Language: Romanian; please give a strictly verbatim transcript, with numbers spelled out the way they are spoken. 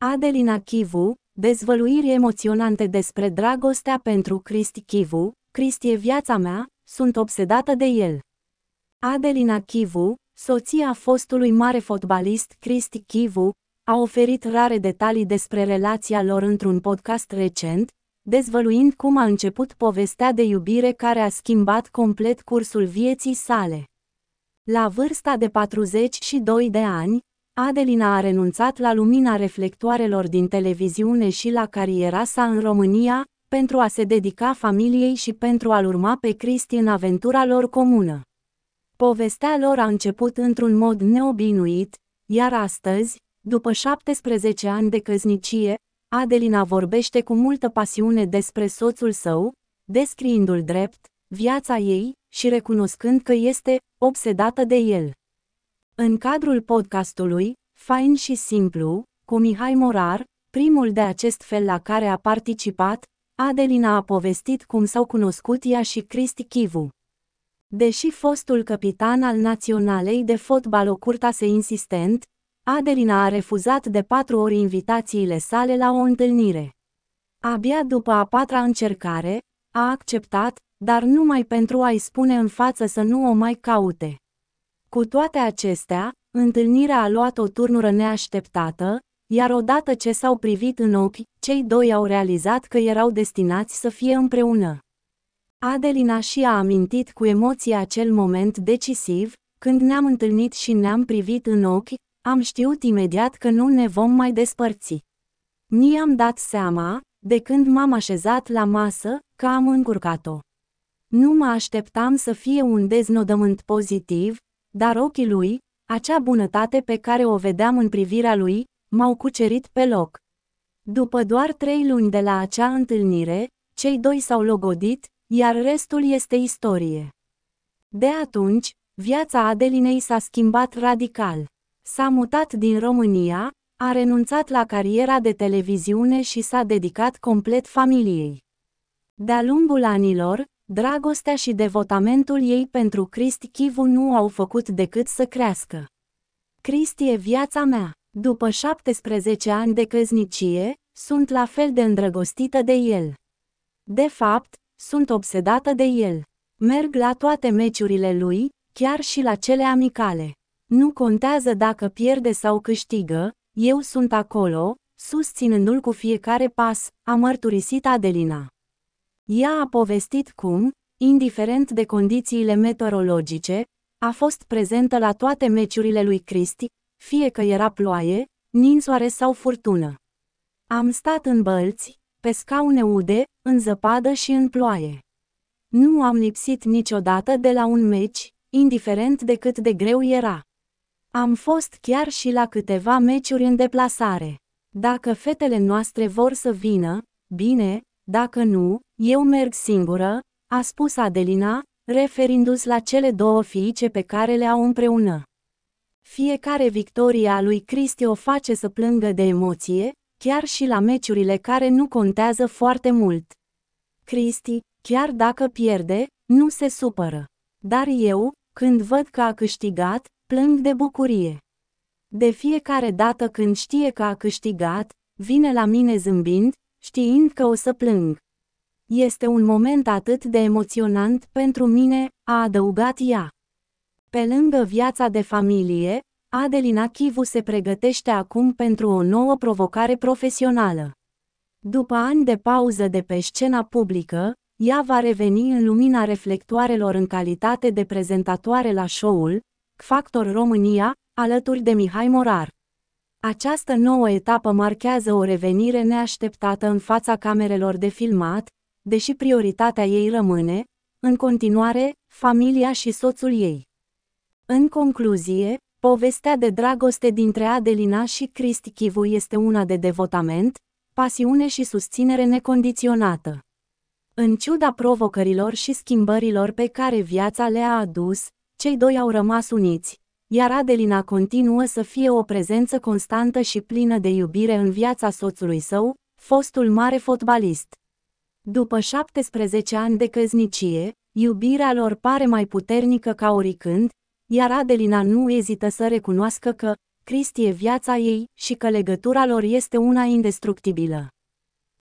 Adelina Chivu, dezvăluiri emoționante despre dragostea pentru Cristi Chivu. Cristi e viața mea, sunt obsedată de el. Adelina Chivu, soția fostului mare fotbalist Cristi Chivu, a oferit rare detalii despre relația lor într-un podcast recent, dezvăluind cum a început povestea de iubire care a schimbat complet cursul vieții sale. La vârsta de patruzeci și doi de ani, Adelina a renunțat la lumina reflectoarelor din televiziune și la cariera sa în România, pentru a se dedica familiei și pentru a-l urma pe Cristi în aventura lor comună. Povestea lor a început într-un mod neobișnuit, iar astăzi, după șaptesprezece ani de căsnicie, Adelina vorbește cu multă pasiune despre soțul său, descriindu-l drept, viața ei, și recunoscând că este obsedată de el. În cadrul podcastului, Fain și Simplu, cu Mihai Morar, primul de acest fel la care a participat, Adelina a povestit cum s-au cunoscut ea și Cristi Chivu. Deși fostul capitan al naționalei de fotbal o curtase insistent, Adelina a refuzat de patru ori invitațiile sale la o întâlnire. Abia după a patra încercare, a acceptat, dar numai pentru a-i spune în față să nu o mai caute. Cu toate acestea, întâlnirea a luat o turnură neașteptată, iar odată ce s-au privit în ochi, cei doi au realizat că erau destinați să fie împreună. Adelina și-a amintit cu emoție acel moment decisiv, când ne-am întâlnit și ne-am privit în ochi, am știut imediat că nu ne vom mai despărți. Mi-am dat seama, de când m-am așezat la masă, că am încurcat-o. Nu mă așteptam să fie un deznodământ pozitiv, dar ochii lui, acea bunătate pe care o vedeam în privirea lui, m-au cucerit pe loc. După doar trei luni de la acea întâlnire, cei doi s-au logodit, iar restul este istorie. De atunci, viața Adelinei s-a schimbat radical. S-a mutat din România, a renunțat la cariera de televiziune și s-a dedicat complet familiei. De-a lungul anilor, dragostea și devotamentul ei pentru Cristi Chivu nu au făcut decât să crească. Cristi e viața mea. După șaptesprezece ani de căsnicie, sunt la fel de îndrăgostită de el. De fapt, sunt obsedată de el. Merg la toate meciurile lui, chiar și la cele amicale. Nu contează dacă pierde sau câștigă, eu sunt acolo, susținându-l cu fiecare pas, a mărturisit Adelina. Ea a povestit cum, indiferent de condițiile meteorologice, a fost prezentă la toate meciurile lui Cristi, fie că era ploaie, ninsoare sau furtună. Am stat în bălți, pe scaune ude, în zăpadă și în ploaie. Nu am lipsit niciodată de la un meci, indiferent de cât de greu era. Am fost chiar și la câteva meciuri în deplasare. Dacă fetele noastre vor să vină, bine, dacă nu, eu merg singură, a spus Adelina, referindu-se la cele două fiice pe care le au împreună. Fiecare victorie a lui Cristi o face să plângă de emoție, chiar și la meciurile care nu contează foarte mult. Cristi, chiar dacă pierde, nu se supără. Dar eu, când văd că a câștigat, plâng de bucurie. De fiecare dată când știe că a câștigat, vine la mine zâmbind, știind că o să plâng. Este un moment atât de emoționant pentru mine, a adăugat ea. Pe lângă viața de familie, Adelina Chivu se pregătește acum pentru o nouă provocare profesională. După ani de pauză de pe scena publică, ea va reveni în lumina reflectoarelor în calitate de prezentatoare la show-ul X-Factor România, alături de Mihai Morar. Această nouă etapă marchează o revenire neașteptată în fața camerelor de filmat, deși prioritatea ei rămâne, în continuare, familia și soțul ei. În concluzie, povestea de dragoste dintre Adelina și Cristi Chivu este una de devotament, pasiune și susținere necondiționată. În ciuda provocărilor și schimbărilor pe care viața le-a adus, cei doi au rămas uniți, iar Adelina continuă să fie o prezență constantă și plină de iubire în viața soțului său, fostul mare fotbalist. După șaptesprezece ani de căsnicie, iubirea lor pare mai puternică ca oricând, iar Adelina nu ezită să recunoască că Cristi e viața ei și că legătura lor este una indestructibilă.